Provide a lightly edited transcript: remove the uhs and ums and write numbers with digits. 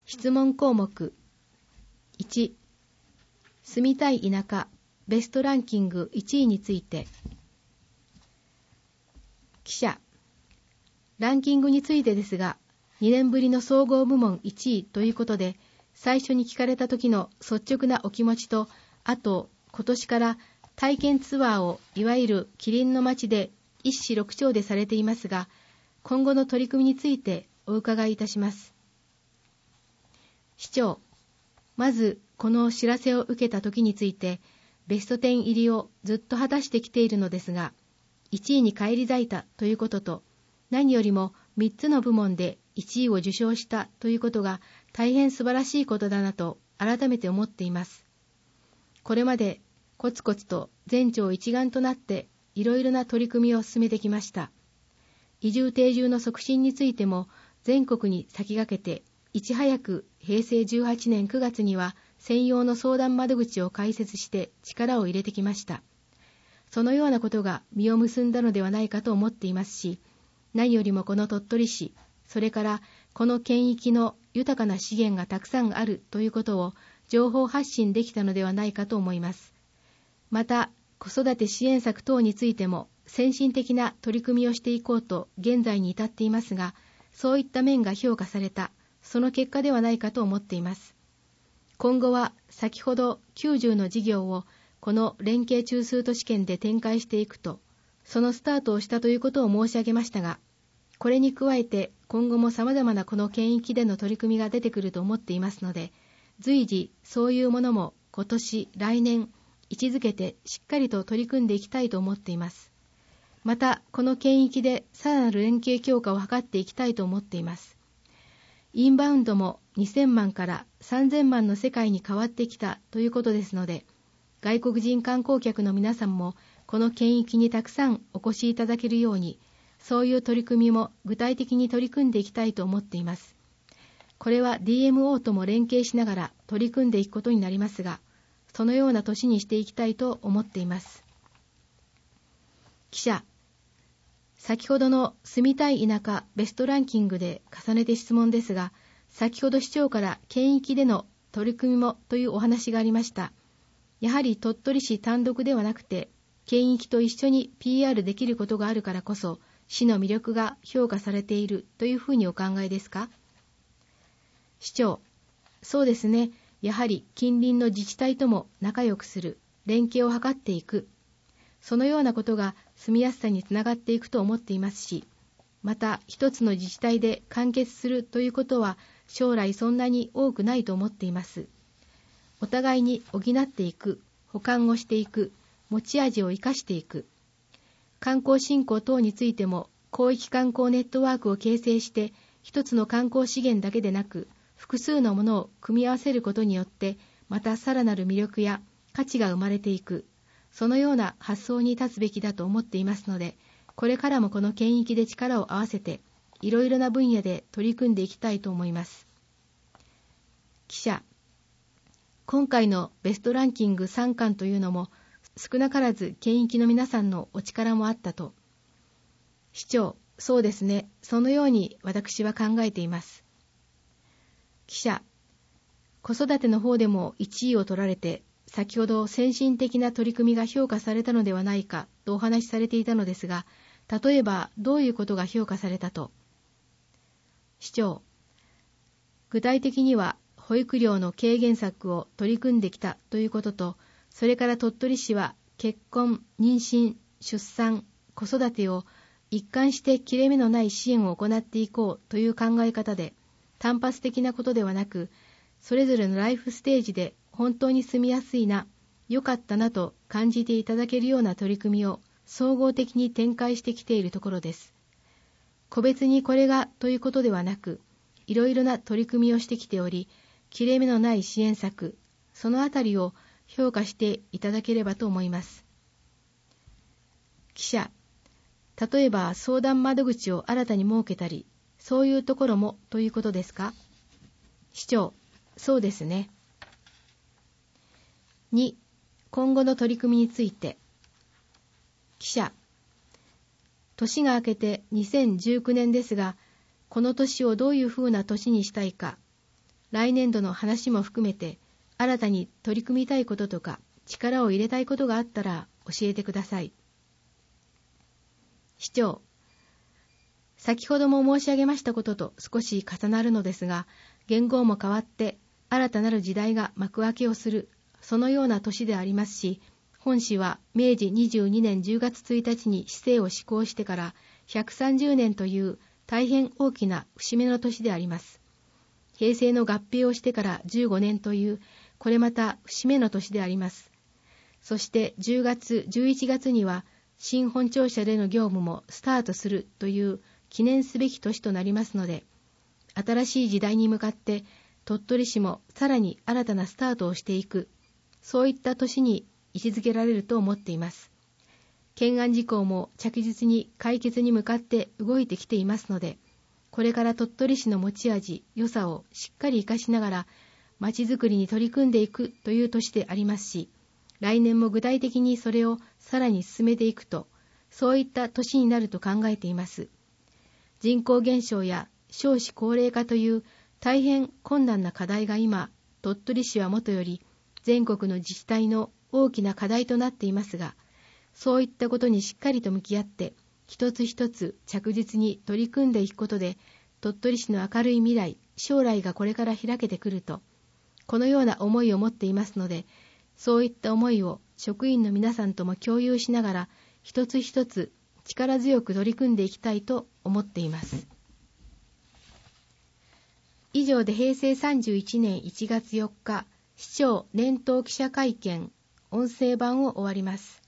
質問項目1、住みたい田舎ベストランキング1位について。記者、ランキングについてですが、2年ぶりの総合部門1位ということで、最初に聞かれた時の率直なお気持ちと、あと今年から体験ツアーをいわゆるキリンの街で一市六町でされていますが、今後の取り組みについてお伺いいたします。市長、まずこの知らせを受けた時について、ベスト10入りをずっと果たしてきているのですが、1位に返り咲いたということと、何よりも3つの部門で1位を受賞したということが大変素晴らしいことだなと改めて思っています。これまでコツコツと全庁一丸となっていろいろな取り組みを進めてきました。移住定住の促進についても全国に先駆けて、いち早く平成18年9月には専用の相談窓口を開設して力を入れてきました。そのようなことが実を結んだのではないかと思っていますし、何よりもこの鳥取市、それからこの県域の豊かな資源がたくさんあるということを情報発信できたのではないかと思います。また、子育て支援策等についても先進的な取り組みをしていこうと現在に至っていますが、そういった面が評価された、その結果ではないかと思っています。今後は先ほど90の事業をこの連携中枢都市圏で展開していくと、そのスタートをしたということを申し上げましたが、これに加えて今後も様々なこの県域での取り組みが出てくると思っていますので、随時そういうものも今年、来年、位置づけてしっかりと取り組んでいきたいと思っています。また、この県域でさらなる連携強化を図っていきたいと思っています。インバウンドも2000万から3000万の世界に変わってきたということですので、外国人観光客の皆さんもこの県域にたくさんお越しいただけるように、そういう取り組みも具体的に取り組んでいきたいと思っています。これは DMO とも連携しながら取り組んでいくことになりますが、そのような年にしていきたいと思っています。記者、先ほどの住みたい田舎ベストランキングで重ねて質問ですが、先ほど市長から県域での取り組みもというお話がありました。やはり鳥取市単独ではなくて、県域と一緒に PR できることがあるからこそ、市の魅力が評価されているというふうにお考えですか？市長、そうですね。やはり近隣の自治体とも仲良くする、連携を図っていく。そのようなことが住みやすさにつながっていくと思っていますし、また一つの自治体で完結するということは将来そんなに多くないと思っています。お互いに補っていく、補完をしていく、持ち味を生かしていく。観光振興等についても広域観光ネットワークを形成して一つの観光資源だけでなく複数のものを組み合わせることによってまたさらなる魅力や価値が生まれていく、そのような発想に立つべきだと思っていますので、これからもこの県域で力を合わせていろいろな分野で取り組んでいきたいと思います。記者、今回のベストランキング3冠というのも少なからず県域の皆さんのお力もあったと。市長、そうですね。そのように私は考えています。記者、子育ての方でも1位を取られて、先ほど先進的な取り組みが評価されたのではないかとお話しされていたのですが、例えばどういうことが評価されたと。市長、具体的には保育料の軽減策を取り組んできたということと、それから鳥取市は結婚、妊娠、出産、子育てを一貫して切れ目のない支援を行っていこうという考え方で、単発的なことではなく、それぞれのライフステージで本当に住みやすいな、良かったなと感じていただけるような取り組みを総合的に展開してきているところです。個別にこれがということではなく、いろいろな取り組みをしてきており、切れ目のない支援策、そのあたりを評価していただければと思います。記者、例えば相談窓口を新たに設けたり、そういうところもということですか？市長、そうですね。2、今後の取り組みについて。記者、年が明けて2019年ですが、この年をどういうふうな年にしたいか、 来年度の話も含めて新たに取り組みたいこととか力を入れたいことがあったら教えてください。市長、先ほども申し上げましたことと少し重なるのですが、元号も変わって新たなる時代が幕開けをする、そのような年でありますし、本市は明治22年10月1日に市政を施行してから130年という大変大きな節目の年であります。平成の合併をしてから15年という、これまた節目の年であります。そして10月、11月には新本庁舎での業務もスタートするという記念すべき年となりますので、新しい時代に向かって鳥取市もさらに新たなスタートをしていく、そういった年に位置づけられると思っています。懸案事項も着実に解決に向かって動いてきていますので、これから鳥取市の持ち味、良さをしっかり活かしながら、まちづくりに取り組んでいくという年でありますし、来年も具体的にそれをさらに進めていくと、そういった年になると考えています。人口減少や少子高齢化という大変困難な課題が今、鳥取市はもとより全国の自治体の大きな課題となっていますが、そういったことにしっかりと向き合って、一つ一つ着実に取り組んでいくことで、鳥取市の明るい未来、将来がこれから開けてくると、このような思いを持っていますので、そういった思いを職員の皆さんとも共有しながら、一つ一つ力強く取り組んでいきたいと思っています。以上で平成31年1月4日、市長年頭記者会見、音声版を終わります。